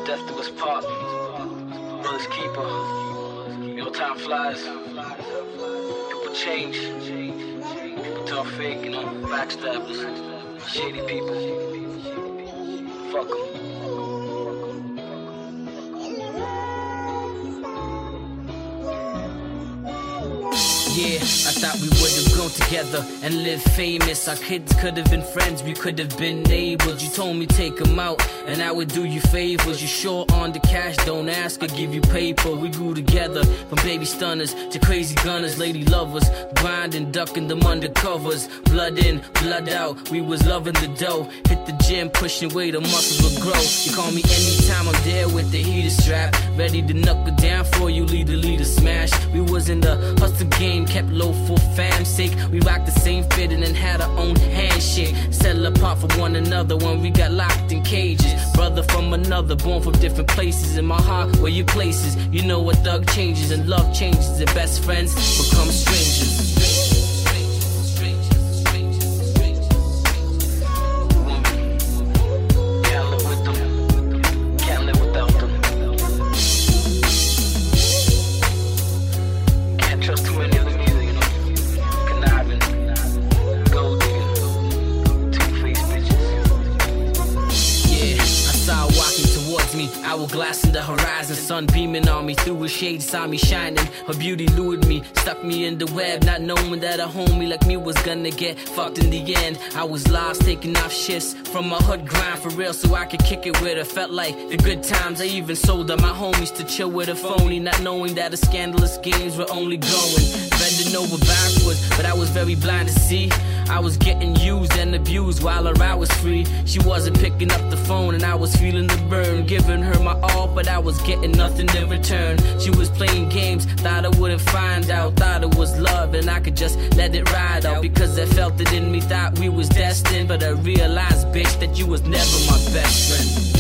death do us part. Brother's keeper. You know, time flies. People change. People turn fake, you know, backstabbers, shady people. Fuck 'em. Yeah, I thought we would have grown together and lived famous. Our kids could have been friends, we could have been neighbors. You told me take them out and I would do you favors. You sure on the cash, don't ask, I give you paper. We grew together from baby stunners to crazy gunners, lady lovers, grinding, ducking them undercovers. Blood in, blood out, we was loving the dough. Hit the gym, pushing weight, the muscles will grow. You call me anytime I'm there with the heater strap, ready to knuckle down for you, leader smash. We was in the hustle game, kept low for fam's sake. We rocked the same fitting and had our own handshake. Settle apart from one another when we got locked in cages. Brother from another, born from different places. In my heart, where your places. You know what thug changes and love changes, and best friends become strangers. Hourglass in the horizon, sun beaming on me. Through a shade, saw me shining. Her beauty lured me, stuck me in the web, not knowing that a homie like me was gonna get fucked in the end. I was lost, taking off shifts from my hood grind for real, so I could kick it with her. Felt like the good times. I even sold out my homies to chill with a phony, not knowing that the scandalous games were only going bending over backwards. But I was very blind to see I was getting used and abused while her I was free. She wasn't picking up the phone and I was feeling the burn, giving her my all, but I was getting nothing in return. She was playing games, thought I wouldn't find out, thought it was love and I could just let it ride out, because I felt it in me, thought we was destined. But I realized, bitch, that you was never my best friend.